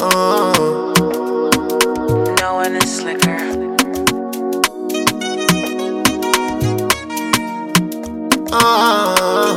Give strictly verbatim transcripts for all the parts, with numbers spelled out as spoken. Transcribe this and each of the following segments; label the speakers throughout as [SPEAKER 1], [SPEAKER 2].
[SPEAKER 1] Oh,
[SPEAKER 2] No one is slicker.
[SPEAKER 1] oh,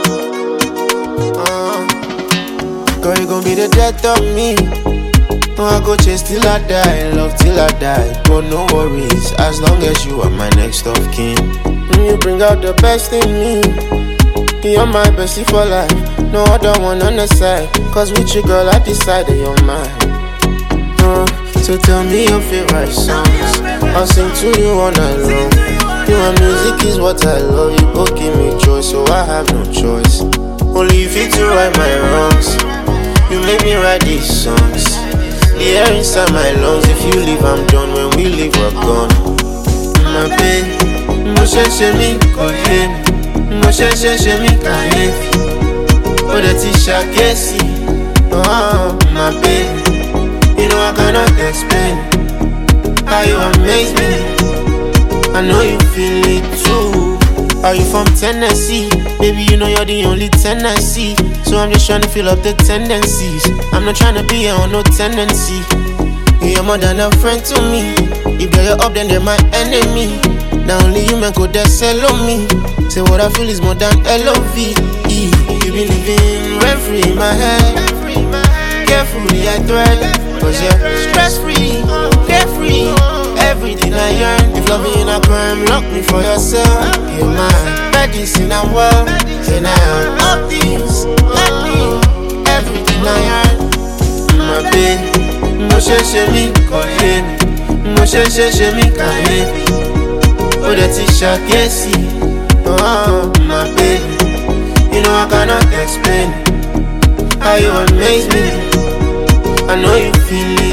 [SPEAKER 1] oh. Girl, you gon' be the death of me. No, I go chase till I die, love till I die. But no worries, as long as you are my next of kin. You bring out the best in me. You're my bestie for life. No other one on the side. Cause with you, girl, I decided you're mine. Uh, so tell me your favorite songs. I'll sing to you all night long. You and music is what I love. You both give me joy, so I have no choice. Only you fit to right my wrongs. You make me write these songs. The air inside my lungs. If you leave, I'm done. When we leave, we're gone. My baby, mo ṣe ṣe mi kò yé mi. Mo ṣe ṣe ṣe mi kàyéfì. Ó dẹ̀ ti ṣàkíyèsí. Oh, my baby, you know I cannot explain how you amaze me. I know you feel it too. Are you from Tennessee? Baby, you know you're the only Tennessee. So I'm just trying to fill up the tendencies. I'm not trying to be here on no tendency. You're more than a friend to me. If they're up, then they're my enemy. Now only you man could sell on me. Say what I feel is more than L O V E. You be living rent free in my head. Carefully I thread, cause you're stress free, carefree. Everything I yearn. If loving in a crime, lock me for yourself. You're mine, medicine and well. Then I am all things, happy. Everything I yearn. My baby, mo ṣe ṣe mi kò yé mi. Mo ṣe ṣe ṣe mi kàyéfì. Ó dẹ̀ ti ṣàkíyèsí. Oh, my baby, you know I cannot explain how you amaze me. I know you feel it.